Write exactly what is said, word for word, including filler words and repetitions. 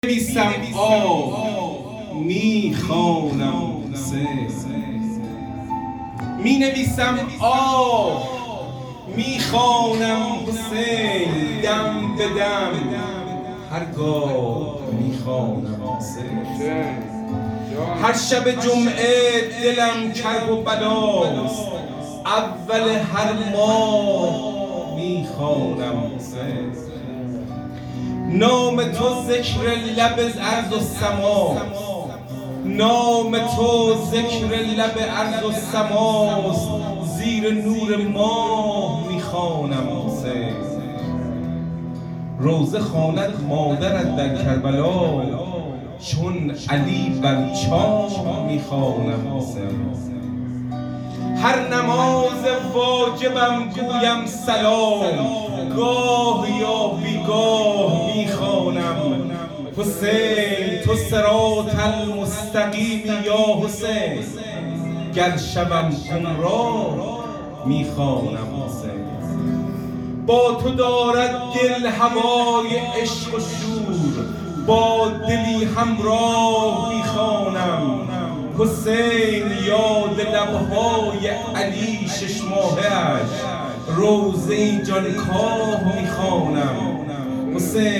نویسم آه می خوانم می نویسم آه می خوانم حسین دم به دم هرگاه می خوانم هر شب جمعه دلم کرب و بلاست اول هر ماه می خوانم نام تو ذکر لب ارض و سماست نام تو ذکر لب ارض و سماست زیر نور ماه میخوانم حسین روزه خواند مادرت در کربلا چون علی بر چاه میخوانم حسین هر نماز واجبم گویم سلام گاه یا بیگاه میخوانم حسین تو صراط المستقیمی یا حسین گر شوم گمراه میخوانم حسین با تو دارد دل هوای عشق و شور با دلی همراه میخوانم حسین یاد لبهای علی شش ماهش روضه جانکاه میخوانم حسین